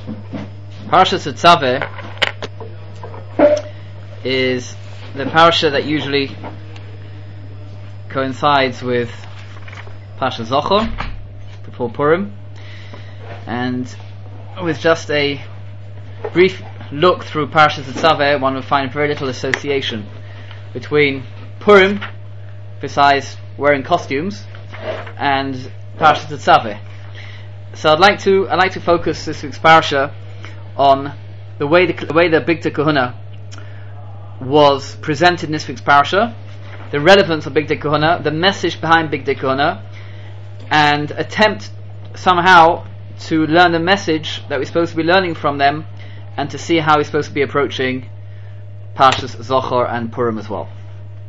Parshas Tetzaveh is the parsha that usually coincides with Parshas Zochor before Purim, and with just a brief look through Parshas Tetzaveh, one would find very little association between Purim, besides wearing costumes, and Parshas Tetzaveh. So I'd like to focus this week's parsha on the way the Bigdei Kehuna was presented in this week's parsha, the relevance of Bigdei Kehuna, the message behind Bigdei Kehuna, and attempt somehow to learn the message that we're supposed to be learning from them, and to see how we're supposed to be approaching Parshas Zochor and Purim as well.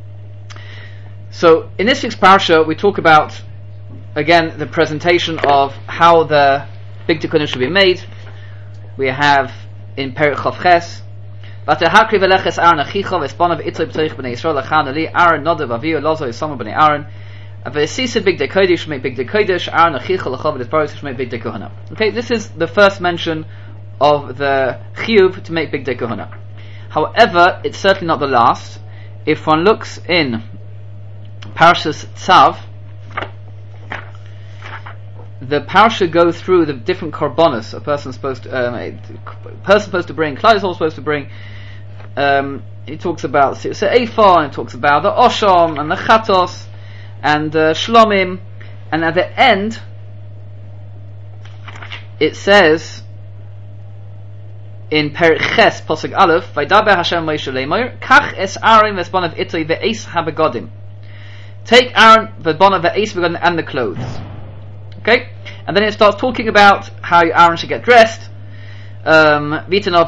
So in this week's parsha we talk about, again, the presentation of how the Bigdei Kehuna should be made. We have in Perek Chav Ches, Vatehakri veleches Aaron achicha v'espanav itzoi b'toich b'nei Yisrael lachan ali Aaron nodav aviyu lozo yisama b'nei Aaron v'esisa Bigdei Kodesh make Bigdei Kodesh Aaron achicha l'chav v'desparos make Bigdei Kehuna. Okay, this is the first mention of the chiyuv to make Bigdei Kehuna. However, it's certainly not the last. If one looks in Parshas Tzav, the parsha goes through the different korbanos a person's supposed to bring, Klal Yisrael supposed to bring. It talks about Ephah, and it talks about the Osham and the Chatos and the Shlomim, and at the end it says in Perek Ches Pasuk Aleph, Vaydaber Hashem Moshe Lemor, Kach es Aaron v'esbanav itzoi ve'eis habegodim. Take Aaron v'esbanav ve'eis habegodim and the clothes. Okay, and then it starts talking about how Aaron should get dressed. How he should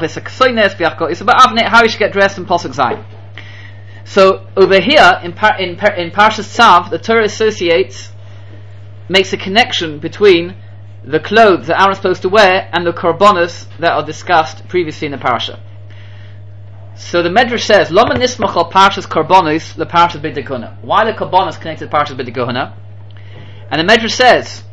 get dressed in Pasuk Zayin. So over here in Parshas Tzav, the Torah makes a connection between the clothes that Aaron is supposed to wear and the korbanos that are discussed previously in the parasha. So the Medrash says, Lama nismach al Parshas korbanos the Parshas Bigdei Kehuna. Why the korbanos connected to Parshas Bigdei Kehuna? And the Medrash says,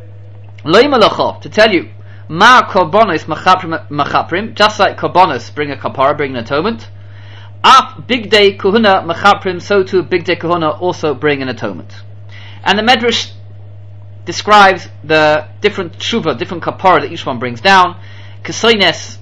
to tell you, ma korbanos machaprim, just like korbanos bring a kapara, bring an atonement, af Bigdei Kehuna machaprim, so too Bigdei Kehuna also bring an atonement. And the Medrash describes the different tshuva, different kapara that each one brings down. Kesoines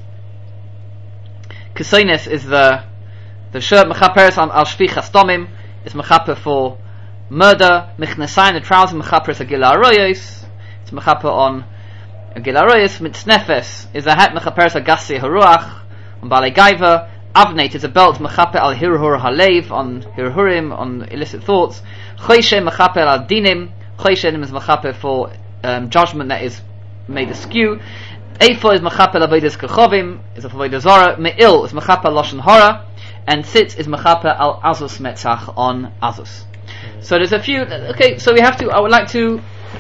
is the shirt mechaperes al shvichas damim, is mechaper for murder. Michnesayin, the trousers, mechaper is a gila aroyos, it's mechaper on a gila aroyos. Mitznefes is a hat mechaper is a gasi haruach on balei gaiva. Avnate is a belt mechaper al hirhur halev, on hirhurim, on illicit thoughts. Choyshe mechaper al dinim, choyshe is mechaper for judgment that is made askew. Eifo is mechaper avodas kechovim, is a avodah zara. Me'il is mechaper lashon hara, and tzitz is mechaper al azus metzach, on azus. So there's a few. Okay, so I would like to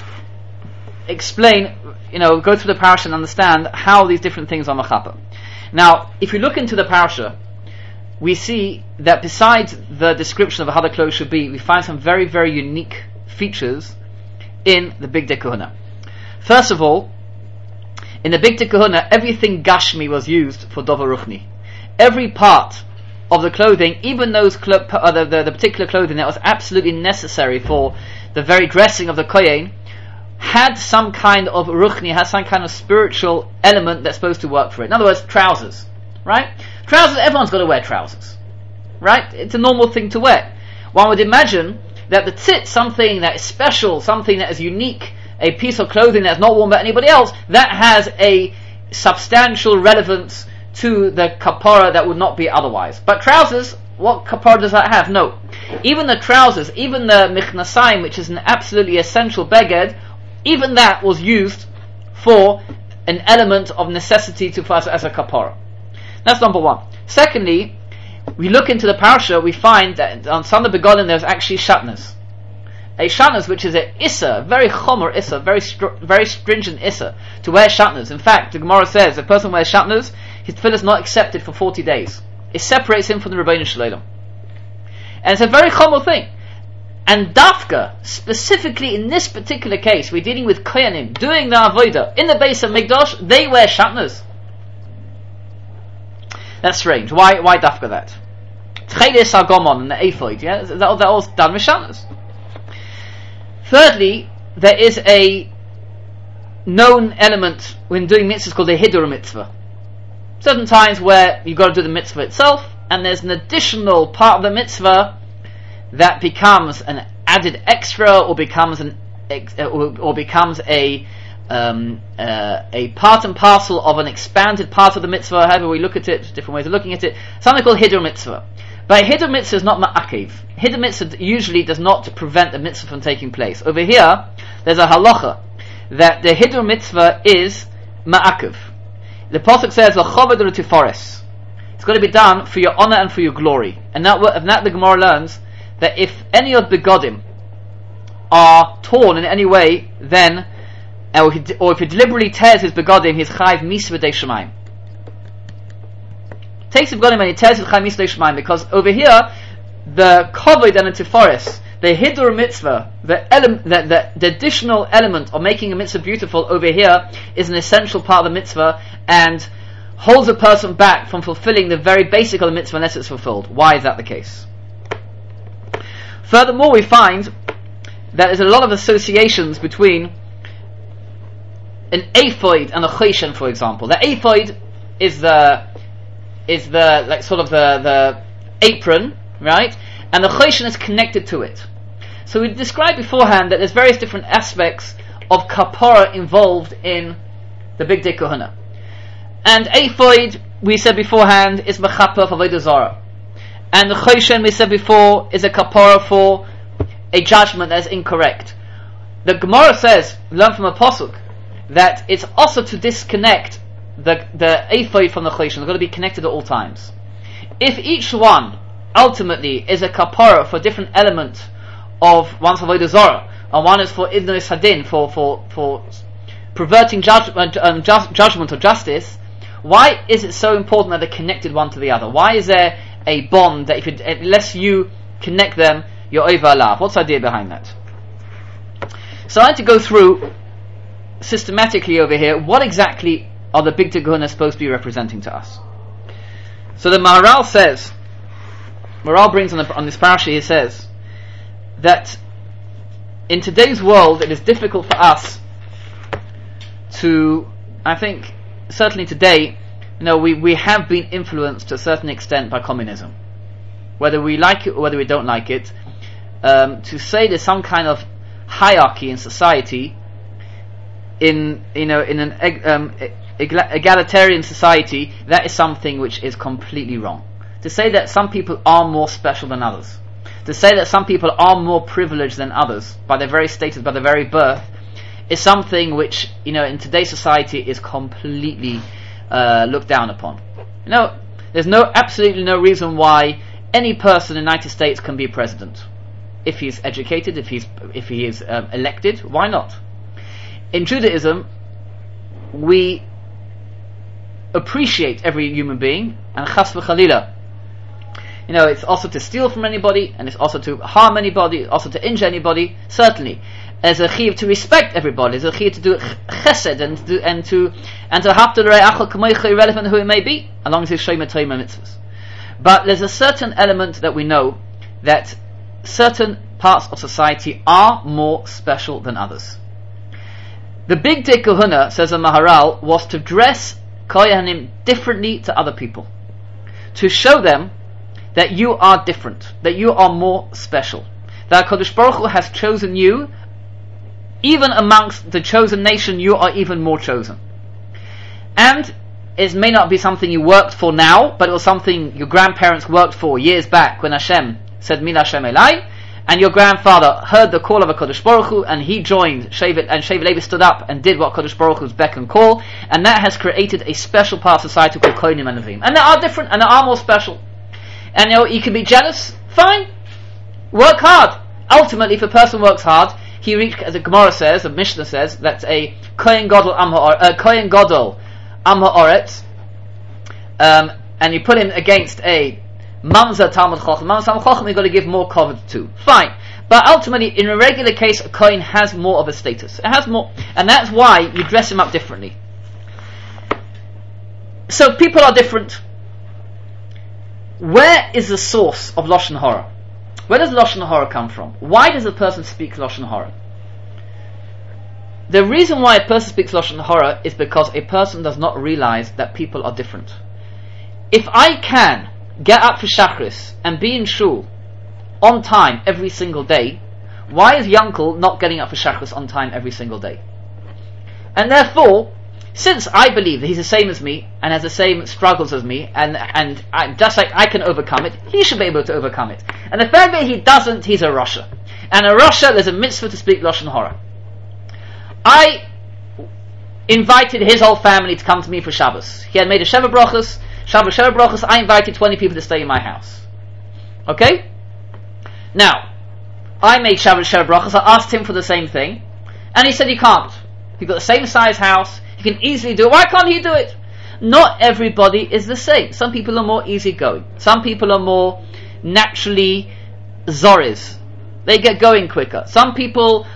explain, go through the parasha and understand how these different things are mechaper. Now, if you look into the parasha, we see that besides the description of how the clothes should be, we find some very, very unique features in the Bigdei Kehuna. First of all, in the Bigdei Kehuna, everything Gashmi was used for Dover Ruchni. Every part of the clothing, even those the particular clothing that was absolutely necessary for the very dressing of the Kohen, had some kind of Ruchni, had some kind of spiritual element that's supposed to work for it. In other words, trousers, right? Trousers, everyone's got to wear trousers, right? It's a normal thing to wear. One would imagine that the tzitz, something that is special, something that is unique, a piece of clothing that's not worn by anybody else, that has a substantial relevance to the kapara that would not be otherwise. But trousers, what kapara does that have? No. Even the trousers, even the michnasayim, which is an absolutely essential beged, even that was used for an element of necessity to us as a kapara. That's number one. Secondly, we look into the parasha, we find that on Sunday Begodim there's actually shatnas. A shatnas, which is a issa, very chomer issa, very stringent issa, to wear shatnas. In fact, the Gemara says, if a person wears shatnas, his tefillah is not accepted for 40 days. It separates him from the Rebbeinu Shalom. And it's a very chomer thing. And dafka, specifically in this particular case, we're dealing with kohanim, doing the avodah in the base of Mikdash, they wear shatnas. That's strange. Why dafka that? Tchelis Agomon and the Ephod, yeah? That all done with Shanas. Thirdly, there is a known element when doing mitzvahs called a Hidur mitzvah. Certain times where you've got to do the mitzvah itself, and there's an additional part of the mitzvah that becomes an added extra, or becomes a part and parcel of an expanded part of the mitzvah. However we look at it, different ways of looking at it. Something called Hidur mitzvah. But Hidur mitzvah is not ma'akev. Hidur mitzvah usually does not prevent the mitzvah from taking place. Over here, there's a halacha that the Hidur mitzvah is ma'akev. The pasuk says, "L'choved u'tifares." It's got to be done for your honor and for your glory. And that the Gemara learns that if any of the begodim are torn in any way, then, or if he deliberately tears his begodim, he's chayv misveh dei shemaim. Takes his begodim and he tears his chayv misveh dei shemaim, because over here, the kovod and the tifares, the hidur mitzvah, the additional element of making a mitzvah beautiful over here is an essential part of the mitzvah and holds a person back from fulfilling the very basic of the mitzvah unless it's fulfilled. Why is that the case? Furthermore, we find that there's a lot of associations between an ephod and a choshen, for example. The ephod is the like sort of the apron, right? And the choshen is connected to it. So we described beforehand that there's various different aspects of kapara involved in the Big Day Kahuna. And ephod, we said beforehand, is mechapa for avodah zarah. And the choshen, we said before, is a kapara for a judgment that is incorrect. The Gemara says, learn from a pasuk, that it's also to disconnect the ephod from the choshen. They've got to be connected at all times. If each one ultimately is a kapara for a different element of one's avodah zarah, and one is for idnus hadin, for perverting judgment or justice, why is it so important that they're connected one to the other? Why is there a bond that unless you connect them, you're over alav? What's the idea behind that? So I had to go through systematically over here what exactly are the Big Day Kahuna supposed to be representing to us. So the Maharal brings on this parasha, he says that in today's world it is difficult for us to, I think, certainly today, we have been influenced to a certain extent by communism. Whether we like it or whether we don't like it, to say there's some kind of hierarchy in society, in an egalitarian society, that is something which is completely wrong. To say that some people are more special than others, to say that some people are more privileged than others by their very status, by their very birth, is something which, in today's society is completely looked down upon. There's absolutely no reason why any person in the United States can be president. If he's educated, if he is elected, why not? In Judaism, we appreciate every human being, and chas v'chalila, it's also to steal from anybody, and it's also to harm anybody, also to injure anybody. Certainly, as a chiyuv to respect everybody, as a chiyuv to do chesed and to have to achal kamoicha, irrelevant who it may be, as long as it's shema toima mitzvahs. But there's a certain element that we know that certain parts of society are more special than others. The Big Day Kahuna, says the Maharal, was to dress kohanim differently to other people, to show them that you are different, that you are more special, that HaKadosh Baruch Hu has chosen you. Even amongst the chosen nation, you are even more chosen. And it may not be something you worked for now, but it was something your grandparents worked for years back when Hashem said Min Hashem Elai, and your grandfather heard the call of HaKadosh Baruch Hu, and he joined Shevet, and Shevet Levi stood up and did what HaKadosh Baruch Hu's beck and call, and that has created a special part of society called Kohanim and Levim. And they are different, and they are more special. And you can be jealous, fine. Work hard. Ultimately, if a person works hard, he reached, as the Gemara says, the Mishnah says, that a Kohen Gadol Am Ha'oretz, and you put him against a Mamzer Talmud Chacham. Mamzer Talmud Chacham, you've got to give more cover to. Fine. But ultimately, in a regular case, a Kohen has more of a status. It has more, and that's why you dress him up differently. So people are different. where is the source of Lashon Hara? Where does Lashon Hara come from? Why does a person speak Lashon Hara? The reason why a person speaks Lashon Hara is because a person does not realize that people are different. If I can get up for Shachris and be in shul on time every single day, why is Yankel not getting up for Shachris on time every single day? And therefore, since I believe that he's the same as me and has the same struggles as me, and just like I can overcome it, he should be able to overcome it. And the fact that he doesn't, he's a Rasha. And a Rasha, there's a mitzvah to speak Lashon Hara. I invited his whole family to come to me for Shabbos. He had made a Sheva Brachos. I invited 20 people to stay in my house. Okay? Now, I made Sheva Brachos. I asked him for the same thing, and he said he can't. He's got the same size house. He can easily do it. Why can't he do it? Not everybody is the same. Some people are more easygoing. Some people are more naturally Zoris. They get going quicker. Some people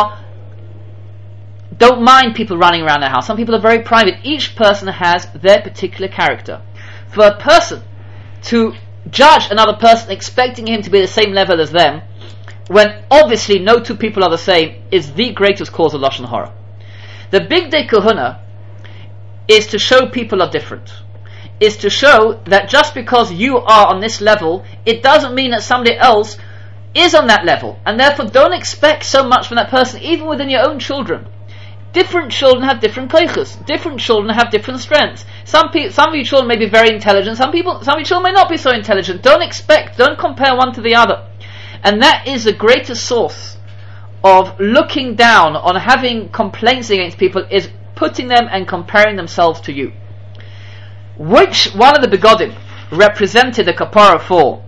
don't mind people running around their house. Some people are very private. Each person has their particular character. For a person to judge another person expecting him to be the same level as them, when obviously no two people are the same, is the greatest cause of Lashon Hara. The Big Day Kahuna is to show people are different. Is to show that just because you are on this level, it doesn't mean that somebody else is on that level. And therefore don't expect so much from that person, even within your own children. Different children have different koichos. Different children have different strengths. Some of your children may be very intelligent. Some of your children may not be so intelligent. Don't compare one to the other. And that is the greatest source of looking down on having complaints against people, is putting them and comparing themselves to you. Which one of the begodim represented the kapara for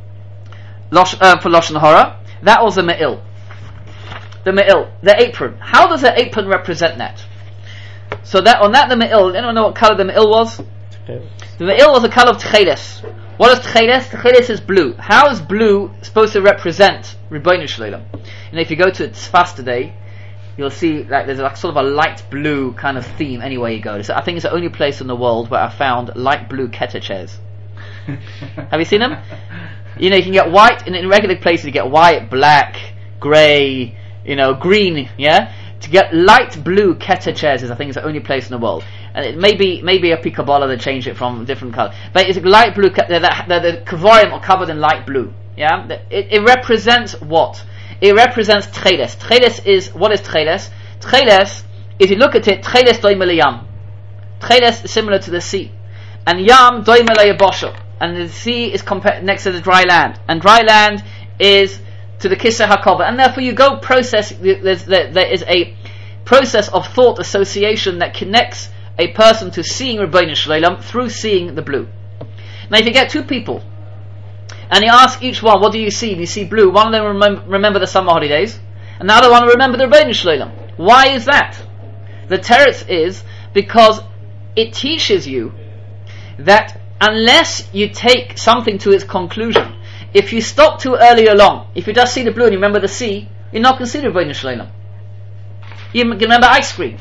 Lashon Hara? That was the me'il. The apron. How does the apron represent that? So that on that the me'il, anyone know what color the me'il was? The me'il was the color of tcheles. What is tcheles? Tcheles is blue. How is blue supposed to represent Ribbono Shel Olam? If you go to Tzfas today, you'll see like there's like sort of a light blue kind of theme anywhere you go. So I think it's the only place in the world where I found light blue Keter chairs. Have you seen them? You can get white in regular places. You get white, black, grey, green. Yeah. To get light blue Keter chairs is, I think, it's the only place in the world. And it maybe a Picaballa that changed it from a different colour. But it's light blue. The kavorim are covered in light blue. Yeah. It represents what? It represents tcheles. Tcheles is, what is tcheles? Tcheles, if you look at it, tcheles doime leyam. Tcheles is similar to the sea. And yam doime leyabosha. And the sea is next to the dry land. And dry land is to the Kisser HaKova. And therefore you go process, there is a process of thought association that connects a person to seeing Ribbono Shel Olam through seeing the blue. Now if you get two people, and you ask each one, what do you see? You see blue. One of them remember the summer holidays, and the other one remember the Ribbono Shel Olam. Why is that? The teretz is because it teaches you that unless you take something to its conclusion, if you stop too early along, if you just see the blue and you remember the sea, you're not going to see the Ribbono Shel Olam. You remember ice cream.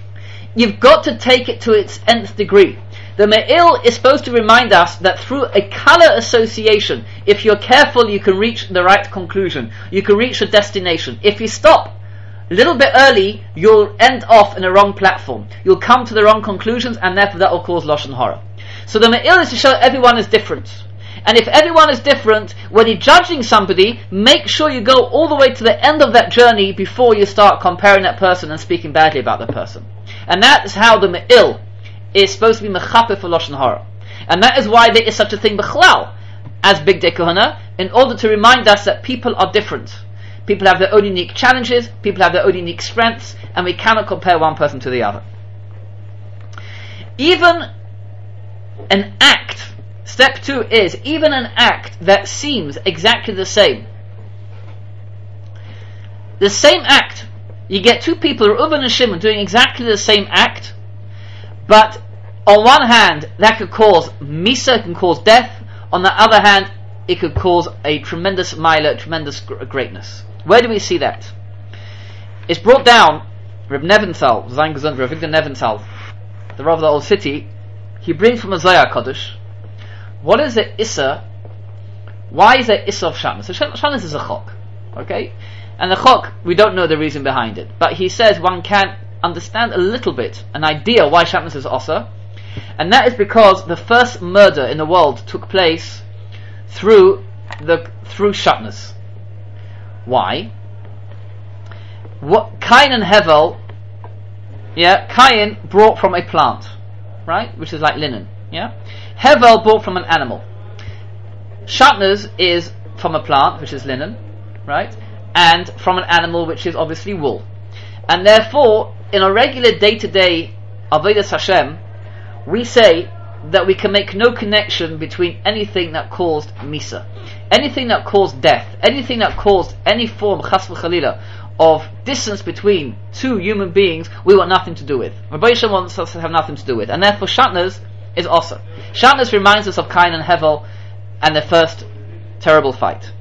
You've got to take it to its nth degree. The Me'il is supposed to remind us that through a color association, if you're careful, you can reach the right conclusion. You can reach a destination. If you stop a little bit early, you'll end off in a wrong platform. You'll come to the wrong conclusions, and therefore that will cause Lashon Hara. So the Me'il is to show everyone is different. And if everyone is different, when you're judging somebody, make sure you go all the way to the end of that journey before you start comparing that person and speaking badly about that person. And that is how the Me'il is supposed to be mechaper for Lashon Hara. And that is why there is such a thing b'chlal as Big Day Kahuna, in order to remind us that people are different. People have their own unique challenges, people have their own unique strengths, and we cannot compare one person to the other. Even an act, step 2 is, even an act that seems exactly the same. The same act, you get two people, Reuven and Shimon, doing exactly the same act, but on one hand, that could cause misa, can cause death. On the other hand, it could cause a tremendous maila, tremendous greatness. Where do we see that? It's brought down, Reb Neventhal, Zayin Gesund, Reb Victor Neventhal, the Rav of the Old City, he brings from a Zohar Kodesh, what is the Issa? Why is there Issa of Shatnez? So Shatnez is a chok, okay? And the chok, we don't know the reason behind it, but he says one can understand a little bit, an idea why Shatnez is Osa, and that is because the first murder in the world took place through Shatnez. Why? What Cain and Hevel, Cain brought from a plant, right, which is like linen, Hevel brought from an animal. Shatnez is from a plant, which is linen, right, and from an animal, which is obviously wool. And therefore, in a regular day-to-day Avodas Hashem, we say that we can make no connection between anything that caused Misa, anything that caused death, anything that caused any form, Chas v'Chalila, of distance between two human beings, we want nothing to do with. Rabbi Yisrael wants us to have nothing to do with. And therefore Shatnez is Osa. Shatnez reminds us of Cain and Hevel and their first terrible fight.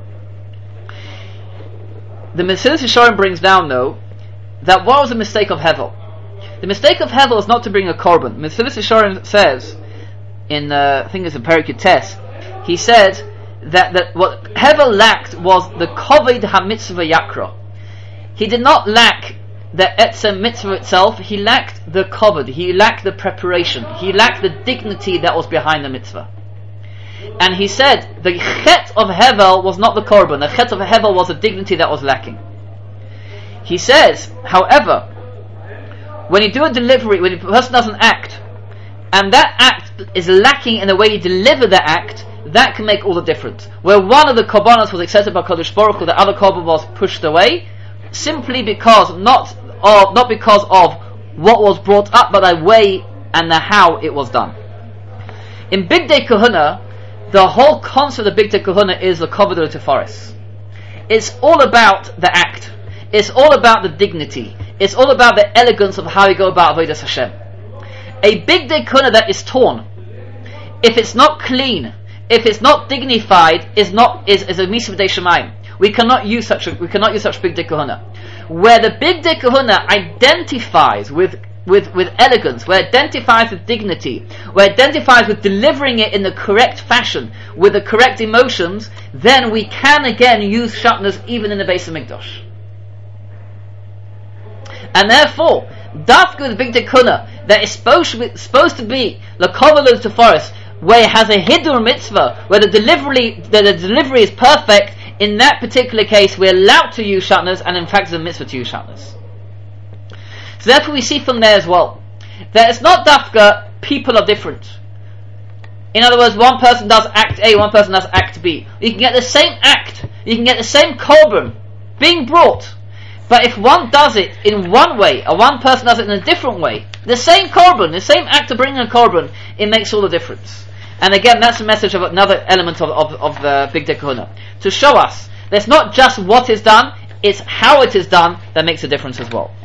The Mesilas Yesharim brings down, though, that what was the mistake of Hevel? The mistake of Hevel is not to bring a korban. Mesilas Yesharim says, in I think it's in Perek Yutes, he said that what Hevel lacked was the koved ha-mitzvah yakra. He did not lack the etzem mitzvah itself, he lacked the koved, he lacked the preparation, he lacked the dignity that was behind the mitzvah. And he said the chet of Hevel was not the korban, the chet of Hevel was a dignity that was lacking. He says, however, when you do a delivery, when a person does an act, and that act is lacking in the way you deliver the act, that can make all the difference. Where one of the korbanos was accepted by Kodesh Baruch Hu, the other korban was pushed away, simply because, not because of what was brought up, but the way and the how it was done. In Big Day Kahuna, the whole concept of Big Day Kahuna is the Kovod Tefaris. It's all about the act. It's all about the dignity. It's all about the elegance of how you go about Avodas Hashem. A Big Day Kahuna that is torn, if it's not clean, if it's not dignified, is a Misa B'dei Shemayim. We cannot use such Big Day Kahuna. Where the Big Day Kahuna identifies with elegance, where it identifies with dignity, where it identifies with delivering it in the correct fashion, with the correct emotions, then we can again use Shatnez even in the Beis HaMikdash. And therefore, Dafka the Big Day Kahuna that is supposed to be L'Kovod Tefaris, where it has a Hidur mitzvah, where the delivery is perfect, in that particular case we're allowed to use Shatnez, and in fact it's a mitzvah to use Shatnez. So therefore we see from there as well that it's not Dafka, people are different. In other words, one person does act A, one person does act B. You can get the same act, you can get the same korban being brought, but if one does it in one way, or one person does it in a different way, the same korban, the same act of bringing a korban, it makes all the difference. And again, that's the message of another element of the Big Day Kahuna, to show us that it's not just what is done, it's how it is done that makes a difference as well.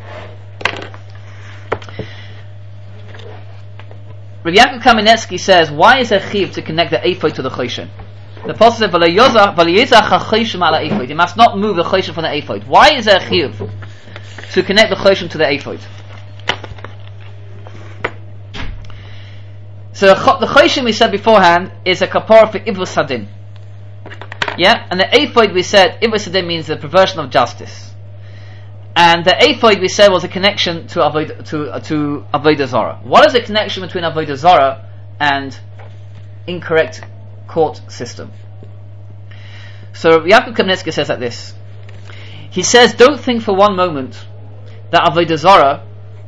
Rabbi Yaakov Kamenetsky says, why is there chiv to connect the ephod to the choshen? The Apostle said, you must not move the choshen from the ephod. Why is there chiv to connect the choshen to the ephod? So the choshen we said beforehand is a kapara for ivus hadin. And the ephod we said, ivus hadin means the perversion of justice. And the ephod we said was a connection to Avodah Zarah. What is the connection between Avodah Zarah and incorrect court system? So Yaakov Kamenetsky says like this. He says, don't think for one moment that Avodah Zarah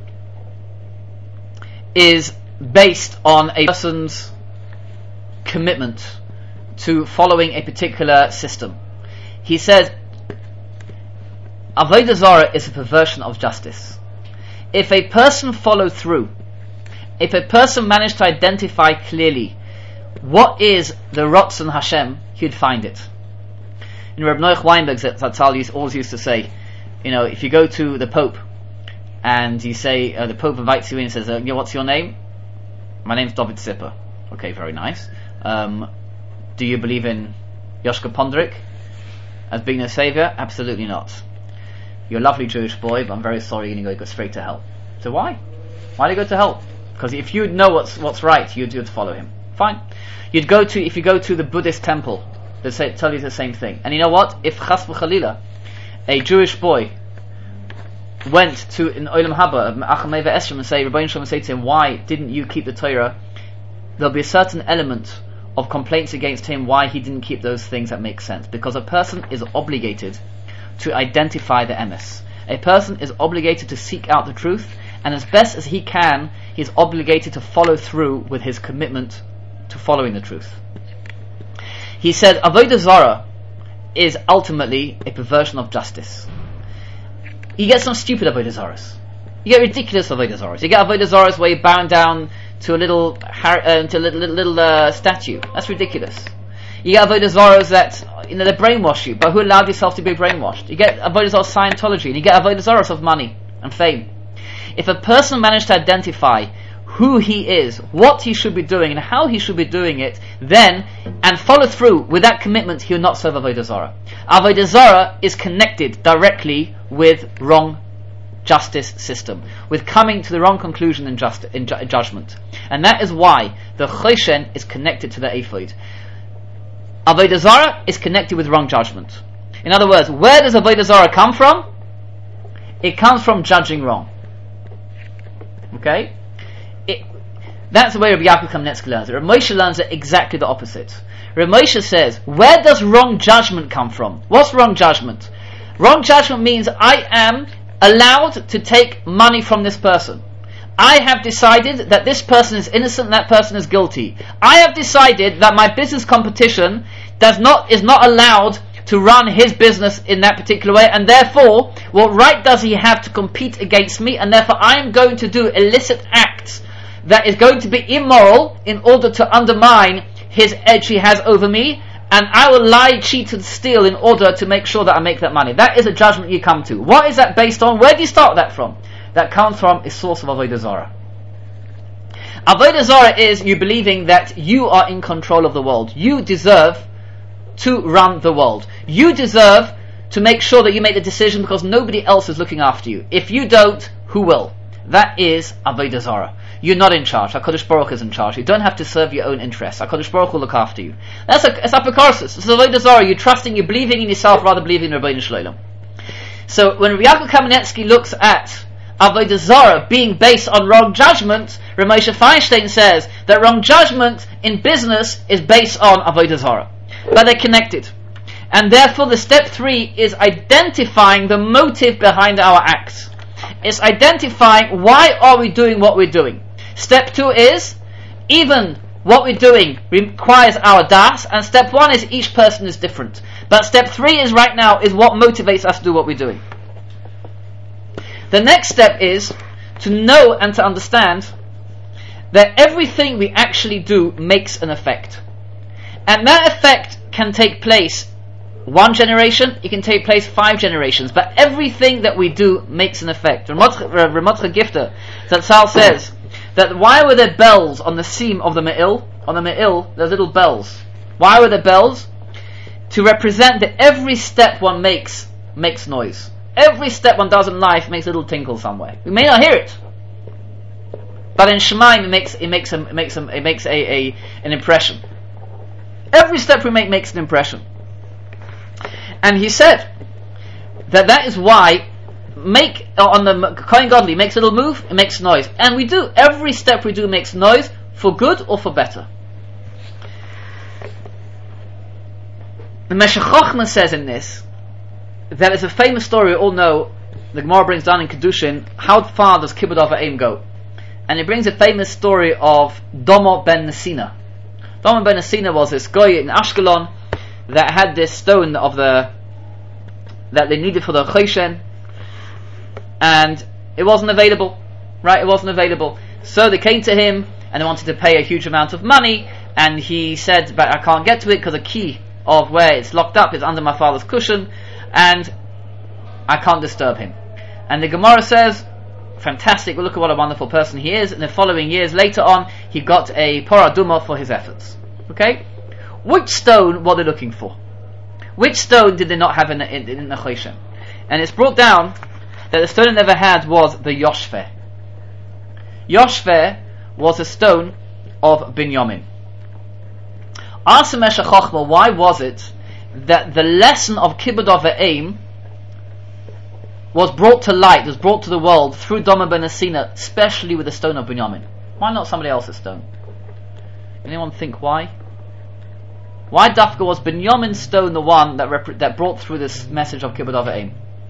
is based on a person's commitment to following a particular system. He says Avodah Zarah is a perversion of justice. If a person followed through, if a person managed to identify clearly what is the Ratzon Hashem, he'd find it. Reb Noach Weinberg Zatzal always used to say, if you go to the Pope and you say, the Pope invites you in and says, what's your name? My name's David Zipper. Okay, very nice. Do you believe in Yoshka Pondrik as being a saviour? Absolutely not. You're a lovely Jewish boy, but I'm very sorry you're going to go straight to hell. So why? Why do you go to hell? Because if you'd know what's right, you'd follow him. Fine. If you go to the Buddhist temple, they tell you the same thing. And you know what? If Chas v'Chalila, a Jewish boy, went to an Olam Haba, Achamei ve'Esrim, and say, Rebbeinu Shalom say to him, why didn't you keep the Torah? There'll be a certain element of complaints against him why he didn't keep those things that make sense. Because a person is obligated to identify the emes. A person is obligated to seek out the truth, and as best as he can, he is obligated to follow through with his commitment to following the truth. He said, Avodah Zarah is ultimately a perversion of justice. You get some stupid Avodah Zarahs. You get ridiculous Avodah Zarahs. You get Avodah Zarahs where you're bound down to a little statue. That's ridiculous. You get Avodah Zarahs that, they brainwash you, but who allowed yourself to be brainwashed? You get Avodah Zarahs of Scientology, and you get Avodah Zarahs of money and fame. If a person managed to identify who he is, what he should be doing, and how he should be doing it, then, and follow through with that commitment, he will not serve Avodah Zarah. Avodah Zarah is connected directly with wrong justice system, with coming to the wrong conclusion in judgment. And that is why the Choshen is connected to the Ephod. Avodah Zarah is connected with wrong judgment. In other words, where does Avodah Zarah come from? It comes from judging wrong. Okay? That's the way Rabbi Yaakov Kamenetsky learns it. Rav Moshe learns it exactly the opposite. Rav Moshe says, where does wrong judgment come from? What's wrong judgment? Wrong judgment means I am allowed to take money from this person. I have decided that this person is innocent and that person is guilty. I have decided that my business competition is not allowed to run his business in that particular way, and therefore, what right does he have to compete against me, and therefore I am going to do illicit acts that is going to be immoral in order to undermine his edge he has over me, and I will lie, cheat and steal in order to make sure that I make that money. That is a judgment you come to. What is that based on? Where do you start that from? That comes from a source of Avodah Zarah. Avodah Zarah is you believing that you are in control of the world. You deserve to run the world. You deserve to make sure that you make the decision because nobody else is looking after you. If you don't, who will? That is Avodah Zarah. You're not in charge. HaKadosh Baruch Hu is in charge. You don't have to serve your own interests. HaKadosh Baruch Hu will look after you. It's apokarsis. It's Avodah Zarah. You're trusting, you're believing in yourself rather than believing in Rebbeinu Shalom. So when Rabbi Yaakov Kamenetsky looks at Avodah Zarah being based on wrong judgment, Rav Moshe Feinstein says that wrong judgment in business is based on Avodah Zarah. But they're connected. And therefore the step 3 is identifying the motive behind our acts. It's identifying why are we doing what we're doing. Step 2 is, even what we're doing requires our das, and step 1 is each person is different. But step 3 is right now is what motivates us to do what we're doing. The next step is to know and to understand that everything we actually do makes an effect. And that effect can take place 1 generation, it can take place 5 generations, but everything that we do makes an effect. Ramotcha Gifter, Zatzal says that why were there bells on the seam of the me'il? On the me'il, there's little bells. Why were there bells? To represent that every step one makes noise. Every step one does in life makes a little tinkle somewhere. We may not hear it, but in Shemaim it makes an impression. Every step we make makes an impression. And he said that is why on the Kohen Godly makes a little move, it makes noise. And we do, every step we do makes noise for good or for better. The Meshech Chochmah says in this that it's a famous story we all know. The Gemara brings down in Kedushin, how far does Kibbud Av Ha'im go? And it brings a famous story of Domo ben Nesina. Domo ben Nesina was this guy in Ashkelon that had this stone that they needed for the Choshen, and it wasn't available. Right? It wasn't available. So they came to him and they wanted to pay a huge amount of money, and he said, but I can't get to it because the key of where it's locked up is under my father's cushion, and I can't disturb him. And the Gemara says, fantastic, well, look at what a wonderful person he is. And the following years later on, he got a Porah Adumah for his efforts. Okay? Which stone were they looking for? Which stone did they not have in the Choshen? And it's brought down that the stone they never had was the Yoshveh. Yoshveh was a stone of Binyamin. Ask Meshech Chochmah, why was it that the lesson of Kibbud Av V'Eim was brought to light, was brought to the world through Doma ben Asina, especially with the stone of Binyamin? Why not somebody else's stone? Anyone think why? Why Dafka was Binyamin's stone the one that brought through this message of Kibbud Av V'Eim?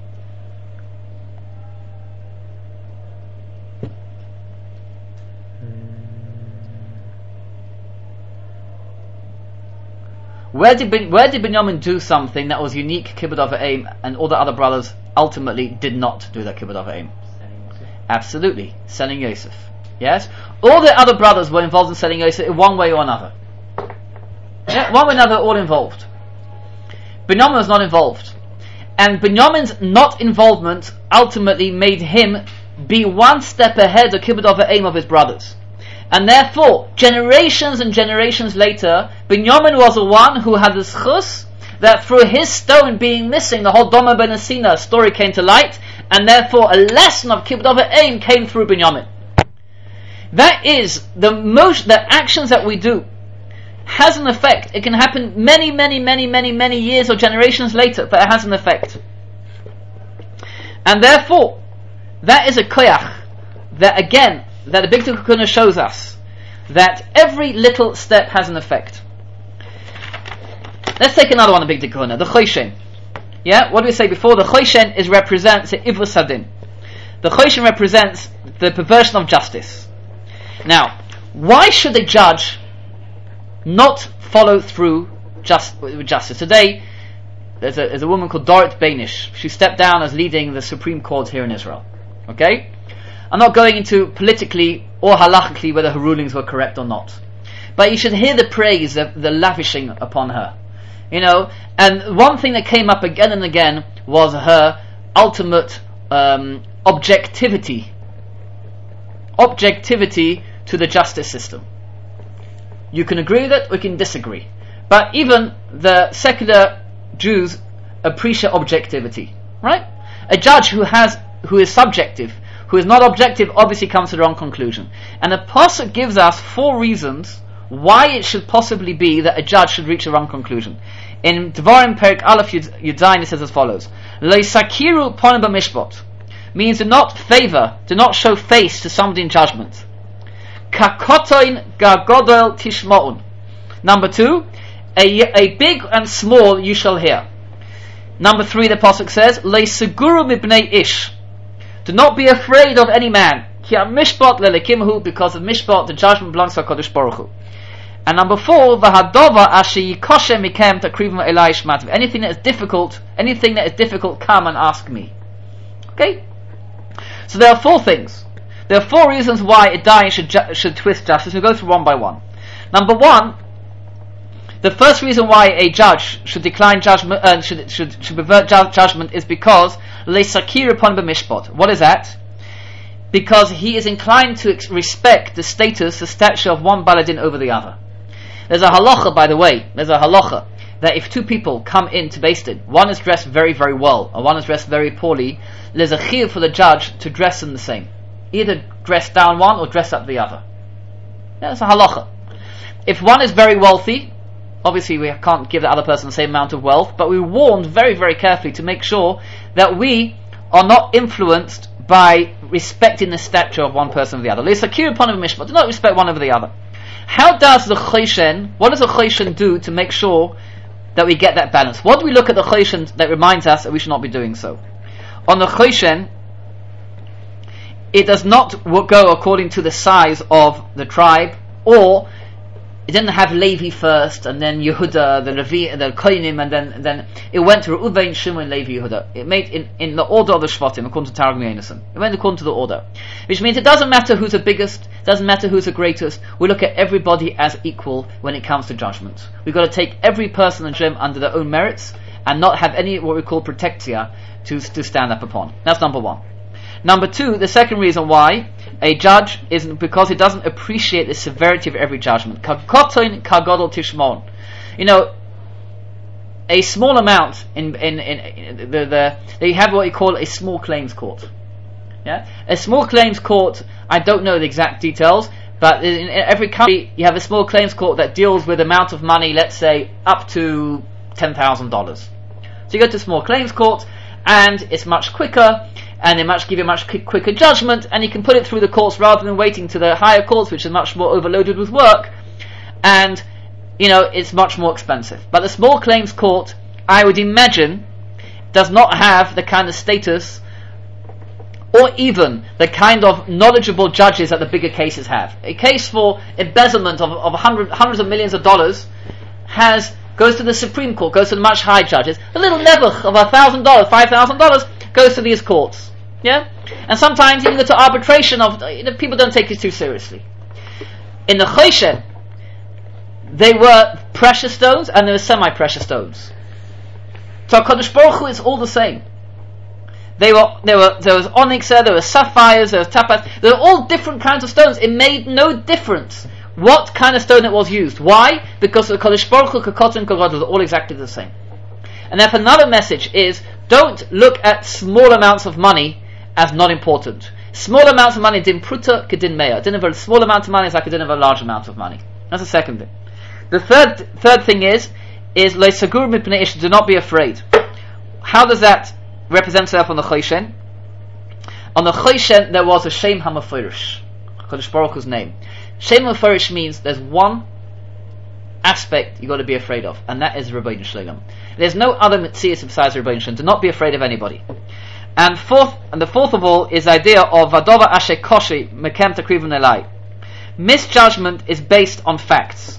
Where did Binyamin do something that was unique Kibbud Av V'Eim, and all the other brothers ultimately did not do that Kibbud Av V'Eim? Absolutely, selling Yosef. Yes, all the other brothers were involved in selling Yosef in one way or another. Yeah, one way or another, all involved. Binyamin was not involved, and Binyamin's not involvement ultimately made him be one step ahead of Kibbud Av V'Eim of his brothers. And therefore, generations and generations later, Binyamin was the one who had the schus that through his stone being missing, the whole Doma ben Asina story came to light, and therefore a lesson of Kibbud Av V'Eim came through Binyamin. That is, the actions that we do has an effect. It can happen many years or generations later, but it has an effect. And therefore, that is a koyach that again, that the Big Tikkun shows us that every little step has an effect. Let's take another one, the Big Tikkun, the Choshen. Yeah, what did we say before? The Choshen represents the Ivus Hadin. The Choshen represents the perversion of justice. Now, why should a judge not follow through with justice? Today, there's a woman called Dorit Beinish. She stepped down as leading the Supreme Court here in Israel. Okay? I'm not going into politically or halachically whether her rulings were correct or not. But you should hear the praise, the lavishing upon her. You know, and one thing that came up again and again was her ultimate objectivity to the justice system. You can agree with it, or you can disagree. But even the secular Jews appreciate objectivity, right? A judge who is subjective, who is not objective, obviously comes to the wrong conclusion. And the Pasuk gives us 4 reasons why it should possibly be that a judge should reach a wrong conclusion. In Devarim Perek Aleph Yud Zayin it says as follows: Lo sakiru ponim b'mishpat, means do not show face to somebody in judgment. Kakotoin gagodol tishma'un. Number 2, a big and small you shall hear. Number 3, the Pasuk says, Lo seguru mibnei ish, do not be afraid of any man. Ki mishpat lelekimhu, because of mishpat, the judgment belongs to HaKadosh Baruch Hu. And number 4, v'hadova asher yikoshem mikem takrivim elai shmativ. Anything that is difficult, come and ask me. Okay? So there are 4 things. There are 4 reasons why a dayan should twist justice. We'll go through one by one. Number 1, the first reason why a judge should decline judgment, should pervert judgment, is because le'sakir upon b'mishpat. What is that? Because he is inclined to respect the stature of one baladin over the other. There's a halacha, by the way. That if 2 people come into Beis Din, one is dressed very, very well, and one is dressed very poorly, there's a chiyuv for the judge to dress them the same. Either dress down one or dress up the other. That's a halacha. If one is very wealthy, obviously we can't give the other person the same amount of wealth, but we warned very, very carefully to make sure that we are not influenced by respecting the stature of one person over the other. Do not respect one over the other. What does the Choshen do to make sure that we get that balance? What do we look at the Choshen that reminds us that we should not be doing so? On the Choshen, it does not go according to the size of the tribe, or it didn't have Levi first, and then Yehuda, the Levi, the Kohanim, and then it went to Reuven, Shimon, Levi, Yehuda. It made in the order of the Shvatim, according to Targum Yonason. It went according to the order, which means it doesn't matter who's the biggest, doesn't matter who's the greatest. We look at everybody as equal when it comes to judgment. We've got to take every person in Shem under their own merits, and not have any what we call protectia to stand up upon. That's number 1. Number 2, the second reason why a judge isn't, because he doesn't appreciate the severity of every judgment. Kakotoin kagodol tishmon. You know, a small amount they have what you call a small claims court. Yeah, a small claims court. I don't know the exact details, But in every country, you have a small claims court that deals with amount of money, let's say, up to $10,000. So you go to small claims court, and it's much quicker, and they give you a much quicker judgment, and you can put it through the courts rather than waiting to the higher courts, which is much more overloaded with work, and, it's much more expensive. But the small claims court, I would imagine, does not have the kind of status or even the kind of knowledgeable judges that the bigger cases have. A case for embezzlement of hundreds of millions of dollars goes to the Supreme Court, goes to the much higher judges. A little nevuch of $1,000, $5,000 goes to these courts. Yeah? And sometimes even go to arbitration people don't take it too seriously. In the Choshen, they were precious stones and they were semi-precious stones. So HaKadosh Baruch Hu is all the same. There was onyx there was sapphires, there was topaz, there were all different kinds of stones. It made no difference what kind of stone it was used. Why? Because the Kodesh Baruch Hu, Kakot and Kagod was all exactly the same. And therefore another message is, don't look at small amounts of money as not important. Small amounts of money, din pruta kedin meya. Din of a small amount of money is like a din of a large amount of money. That's the second thing. The third thing is le sagur mipnei ish, do not be afraid. How does that represent itself on the Choshen? On the Choshen there was a Shem HaMeforish, Kodesh Baruch Hu's name. Shem HaMeforish means there's one aspect you got to be afraid of, and that is Rebbeinu Shalom. There's no other Metzias besides Rebbeinu Shalom. Do not be afraid of anybody. And the fourth of all is the idea of Vadova Ashe Koshi Mekem Takrivun Elai. Misjudgment is based on facts.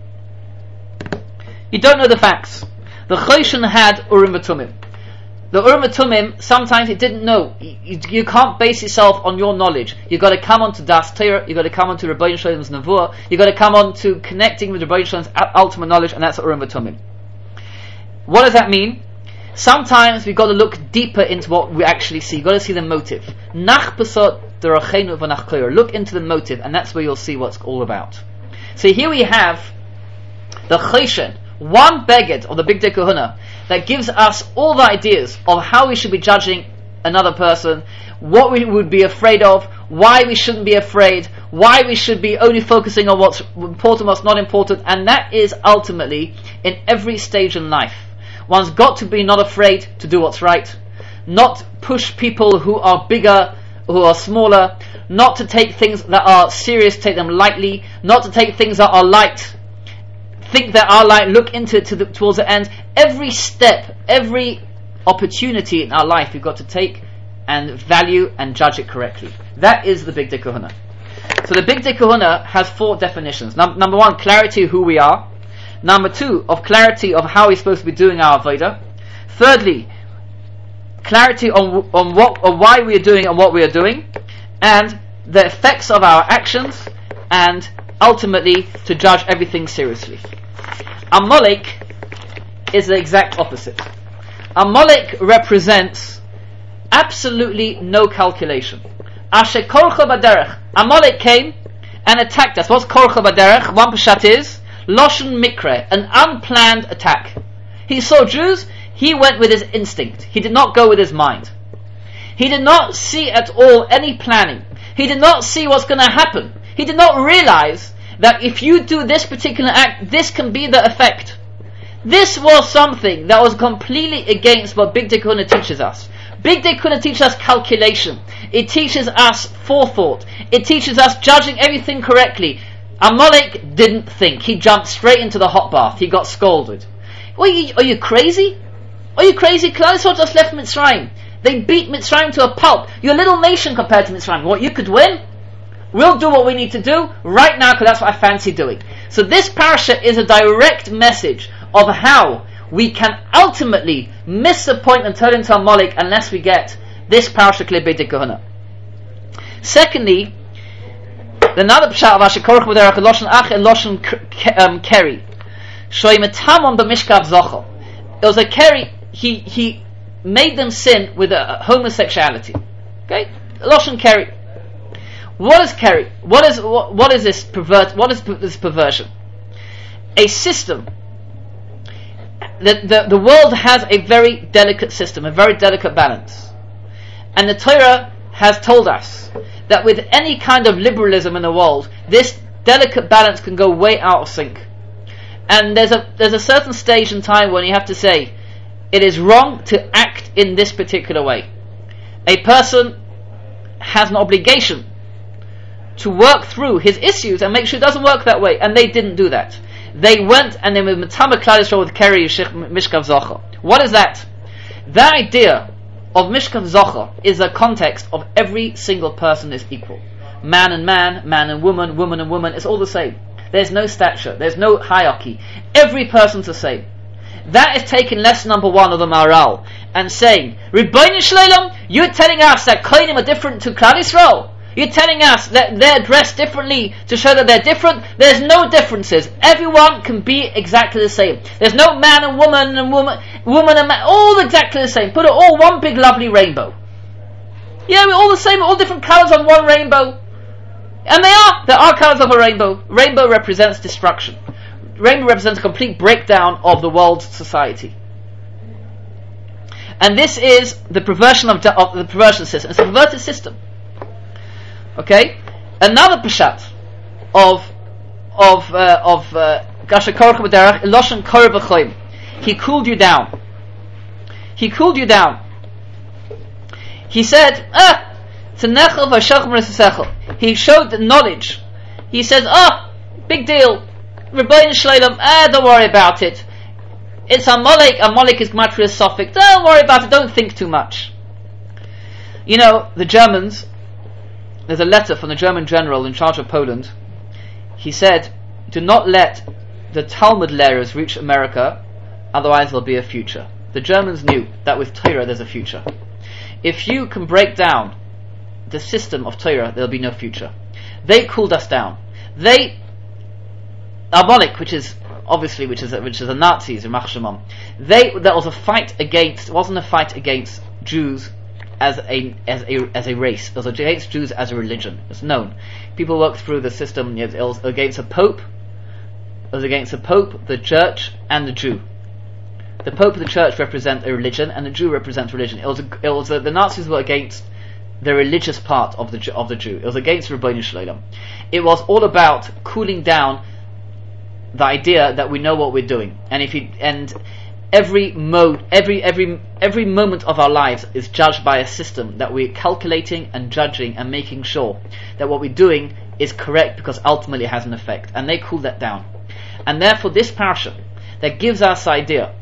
You don't know the facts. The Choshen had Urim V'Tumim. The Urim V'Tumim, sometimes it didn't know. You can't base yourself on your knowledge. You've got to come on to Das Torah, you've got to come on to Rebbeinu Shalom's Nevuah, you've got to come on to connecting with Rebbeinu Shalom's ultimate knowledge, and that's Urim V'Tumim. What does that mean? Sometimes we've got to look deeper into what we actually see. You've got to see the motive. Nach pesot derachenu v'nach koyer. Look into the motive, and that's where you'll see what's all about. So here we have the Choshen, one beged of the Big Day Kahuna, that gives us all the ideas of how we should be judging another person, what we would be afraid of, why we shouldn't be afraid, why we should be only focusing on what's important, what's not important, and that is ultimately in every stage in life. One's got to be not afraid to do what's right, not push people who are bigger, who are smaller, not to take things that are serious, take them lightly, not to take things that are light, think that are light, look into it towards the end. Every step, every opportunity in our life we've got to take and value and judge it correctly. That is the Big Day Kahuna. So the Big Day Kahuna has four definitions. Number one, clarity of who we are. Number two, of clarity of how we're supposed to be doing our Avodah. Thirdly, clarity on why we are doing and what we are doing, and the effects of our actions, and ultimately to judge everything seriously. Amalek is the exact opposite. Amalek represents absolutely no calculation. Asher korcha baderech. Amalek came and attacked us. What's korcha baderech? One pashat is Loshen Mikre, an unplanned attack. He saw Jews, he went with his instinct. He did not go with his mind. He did not see at all any planning. He did not see what's going to happen. He did not realize that if you do this particular act, this can be the effect. This was something that was completely against what Big Day Kahuna teaches us. Big Day Kahuna teaches us calculation. It teaches us forethought. It teaches us judging everything correctly. Amalek didn't think. He jumped straight into the hot bath. He got scolded. Are you crazy? Are you crazy? Klal just left Mitzrayim. They beat Mitzrayim to a pulp. You're a little nation compared to Mitzrayim. What, you could win? We'll do what we need to do right now because that's what I fancy doing. So this parasha is a direct message of how we can ultimately miss the point and turn into Amalek unless we get this parasha Klei Beit Kahuna. Secondly, another pshat of Asher Korach B'derech Loshen Ach Loshen Keri Shoimetamon b'Mishkav Zochel. It was a Keri. He made them sin with homosexuality. Okay, Loshen Keri. What is Keri? What is this pervert? What is this perversion? A system. The world has a very delicate system, a very delicate balance, and the Torah has told us that with any kind of liberalism in the world, this delicate balance can go way out of sync. And there's a certain stage in time when you have to say, it is wrong to act in this particular way. A person has an obligation to work through his issues and make sure it doesn't work that way, and they didn't do that. They went and they were Metama Klal Yisrael with Keri Mishkav Zocher. What is that? The idea of Mishkav Zocher is a context of every single person is equal. Man and man, man and woman, woman and woman, it's all the same. There's no stature, there's no hierarchy. Every person's the same. That is taking lesson number 1 of the Maharal and saying, Rebbeinu Shleilam, you're telling us that Kohanim are different to Klal Yisrael. You're telling us that they're dressed differently to show that they're different. There's no differences. Everyone can be exactly the same. There's no man and woman and woman and man, all exactly the same. Put it all one big lovely rainbow. Yeah, we're all the same, all different colours on one rainbow. And there are colours of a rainbow. Rainbow represents destruction. Rainbow represents a complete breakdown of the world's society. And this is the perversion of the perversion system. It's a perverted system. Okay? Another Peshat of Gasha Korach B'derech, Loshen Kor V'choim. He cooled you down. He cooled you down. He said, he showed the knowledge. He says, big deal. Rebbeinu Shleilam, don't worry about it. It's Amalek is Gematria Sophic. Don't worry about it, don't think too much. You know, the Germans, there's a letter from the German general in charge of Poland. He said, do not let the Talmud learners reach America, otherwise there'll be a future. The Germans knew that with Torah there's a future. If you can break down the system of Torah, there'll be no future. They cooled us down. Amalek, which is the Nazis in Machshemam, that was a fight against. It wasn't a fight against Jews as a race. It was against Jews as a religion. It's known. People worked through the system. It was against a pope. It was against the pope, the church, and the Jew. The pope and the church represent a religion, and the Jew represents religion. The Nazis were against the religious part of the Jew. It was against Rebbeinu Shleilam. It was all about cooling down the idea that we know what we're doing, and every moment of our lives is judged by a system that we're calculating and judging and making sure that what we're doing is correct because ultimately it has an effect. And they cool that down. And therefore this parasha that gives us idea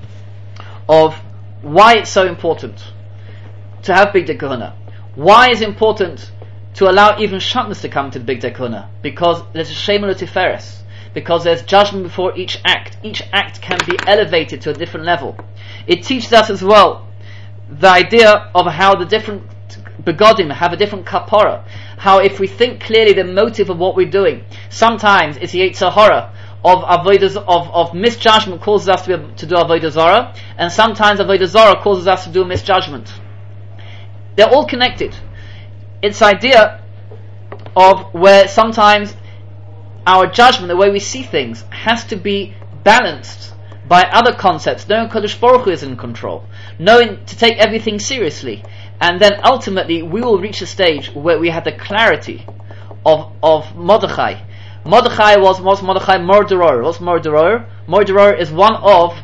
of why it's so important to have Big Day Kahuna, why it's important to allow even Shatnez to come to the Big Day Kahuna, because there's a Shem Tiferes. Because there's judgment before each act. Each act can be elevated to a different level. It teaches us as well the idea of how the different begodim have a different kapara. How if we think clearly the motive of what we're doing, sometimes it's the Yetzer Hara of avodas of misjudgment causes us to do avodah zara, and sometimes avodah zara causes us to do a misjudgment. They're all connected. It's the idea of where sometimes our judgment, the way we see things, has to be balanced by other concepts, knowing Kodesh Baruch Hu is in control, knowing to take everything seriously, and then ultimately we will reach a stage where we have the clarity of Mordechai. Mordechai was Mordechai Morderor. What's Morderor? Morderor is one of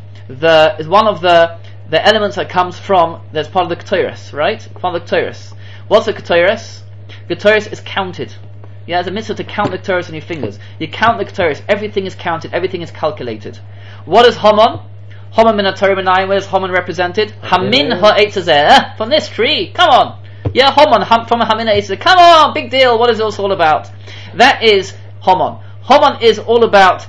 the elements that comes from, that's part of the Ketores, right? Part of the Ketores. What's the Ketores? Ketores is counted. Yeah, it's a mitzvah to count the Ketores on your fingers. You count the Ketores, everything is counted, everything is calculated. What is Haman? Haman min ha-Torah b'nayim, where is Haman represented? Hamin ha'etzazeh, from this tree, come on. Yeah, Haman, from Hamin ha'etzazeh, come on, big deal, what is this all about? That is Haman. Haman is all about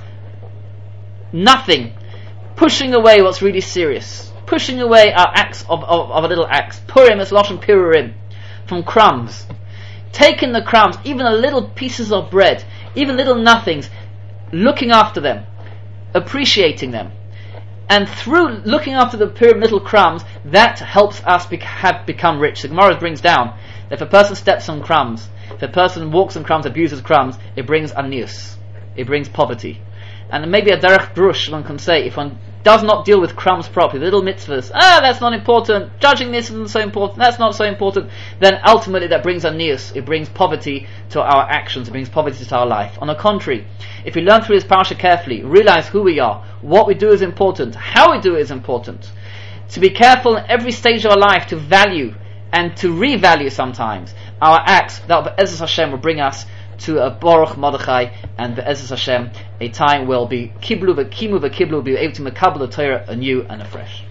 nothing, pushing away what's really serious, pushing away our acts of a little acts. Purim is Lashon Pirurim, from crumbs. Taking the crumbs, even the little pieces of bread, even little nothings, looking after them, appreciating them. And through looking after the little crumbs, that helps us become rich. The Gemara brings down that if a person steps on crumbs, if a person walks on crumbs, abuses crumbs, it brings anius, it brings poverty. And maybe a derech drush, one can say, if one does not deal with crumbs properly, little mitzvahs, that's not important, judging this isn't so important, that's not so important, then ultimately that brings anius, it brings poverty to our actions, it brings poverty to our life. On the contrary, if we learn through this parasha carefully, realize who we are, what we do is important, how we do it is important, to be careful in every stage of our life to value and to revalue sometimes our acts, that Be'ezus Hashem will bring us to a Baruch Mordechai, and Be'ezus Hashem, a time will be kiblu v'kimu v'kiblu, be able to makabel the Torah anew and afresh.